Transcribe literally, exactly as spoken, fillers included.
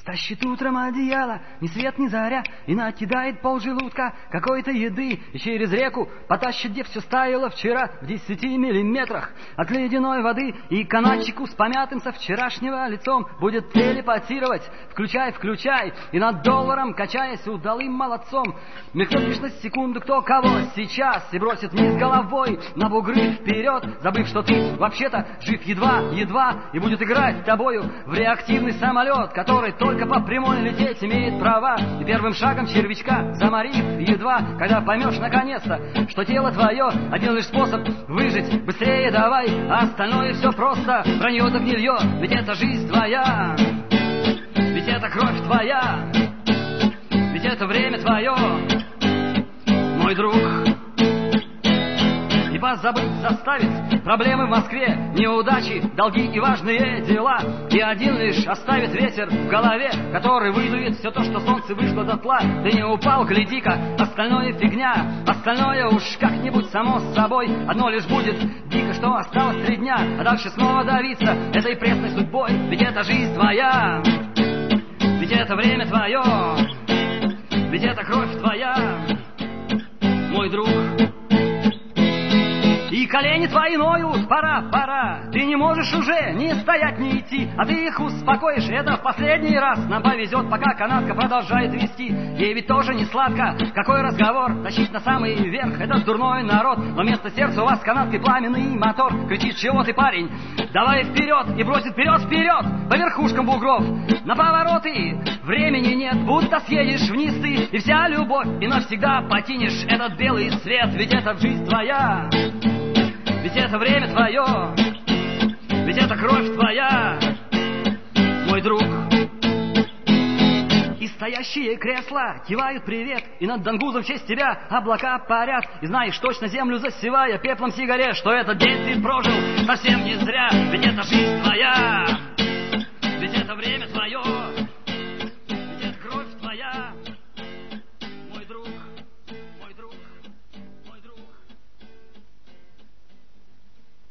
Стащит утром одеяло, ни свет ни заря, и накидает полжелудка какой-то еды, и через реку потащит, где все стаяло вчера в десяти миллиметрах от ледяной воды, и канатчику с помятым со вчерашнего лицом будет телепатировать, включай, включай, и над долларом, качаясь удалым молодцом, мелькнет лишь на секунду кто кого сейчас, и бросит вниз головой на бугры вперед, забыв, что ты вообще-то жив едва-едва, и будет играть с тобою в реактивный самолет, который только по прямой лететь имеет права, и первым шагом червячка заморив едва, когда поймешь наконец-то, что тело твое один лишь способ выжить, быстрее давай, а остальное все просто вранье да гнилье, ведь это жизнь твоя, ведь это кровь твоя, ведь это время твое, мой друг. И вас забыть заставит проблемы в Москве, неудачи, долги и важные дела. И один лишь оставит ветер в голове, который выдует все то, что солнце вышло дотла. Ты не упал, гляди-ка, остальное фигня, остальное уж как-нибудь само с собой. Одно лишь будет дико, что осталось три дня, а дальше снова давиться этой пресной судьбой. Ведь это жизнь твоя, ведь это время твое, ведь это кровь твоя, мой друг. И колени твои ноют, пора, пора. Ты не можешь уже ни стоять, ни идти, а ты их успокоишь, это в последний раз. Нам повезет, пока канатка продолжает вести. Ей ведь тоже не сладко, какой разговор тащить на самый верх этот дурной народ. Но вместо сердца у вас канаткой пламенный мотор. Кричит: чего ты, парень, давай вперед. И бросит вперед, вперед, по верхушкам бугров. На повороты времени нет, будто съедешь вниз ты, и вся любовь, и навсегда покинешь этот белый свет. Ведь это жизнь твоя, ведь это время твое, ведь это кровь твоя, мой друг. И стоящие кресла кивают привет, и над Дангузом в честь тебя облака парят. И знаешь точно, землю засевая пеплом сигарет, что этот день ты прожил совсем не зря. Ведь это жизнь твоя, ведь это время твое,